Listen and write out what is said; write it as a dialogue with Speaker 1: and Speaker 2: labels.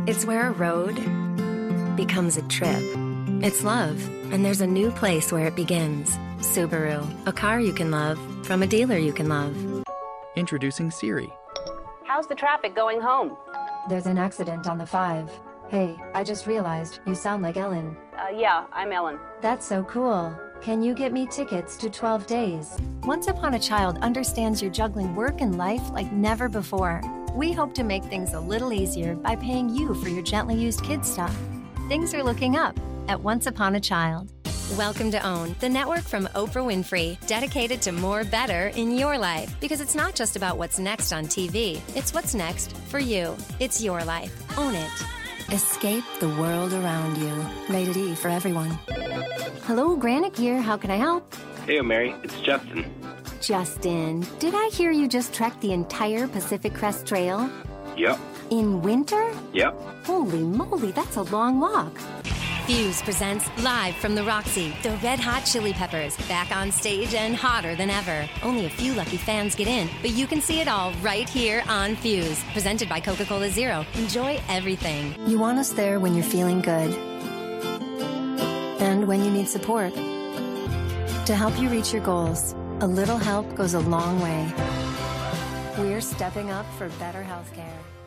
Speaker 1: It's where a road becomes a trip. It's love, and there's a new place where it begins. Subaru, a car you can love from a dealer you can love.
Speaker 2: Introducing Siri.
Speaker 3: How's the traffic going home?
Speaker 4: There's an accident on the 5. Hey, I just realized you sound like Ellen.
Speaker 3: Yeah, I'm Ellen.
Speaker 4: That's so cool. Can you get me tickets to 12 Days?
Speaker 5: Once Upon a Child understands you're juggling work and life like never before. We hope to make things a little easier by paying you for your gently used kid stuff. Things are looking up at Once Upon a Child.
Speaker 1: Welcome to OWN, the network from Oprah Winfrey, dedicated to more better in your life. Because it's not just about what's next on TV, it's what's next for you. It's your life. Own it. Escape the world around you. Rated E for everyone.
Speaker 5: Hello, Granick here. How can I help?
Speaker 6: Hey, Mary, it's Justin.
Speaker 5: Justin, did I hear you just trekked the entire Pacific Crest Trail?
Speaker 6: Yep.
Speaker 5: In winter?
Speaker 6: Yep.
Speaker 5: Holy moly, that's a long walk.
Speaker 1: Fuse presents live from the Roxy, the Red Hot Chili Peppers, back on stage and hotter than ever. Only a few lucky fans get in, but you can see it all right here on Fuse. Presented by Coca-Cola Zero. Enjoy everything.
Speaker 5: You want us there when you're feeling good and when you need support. To help you reach your goals, a little help goes a long way. We're stepping up for better healthcare.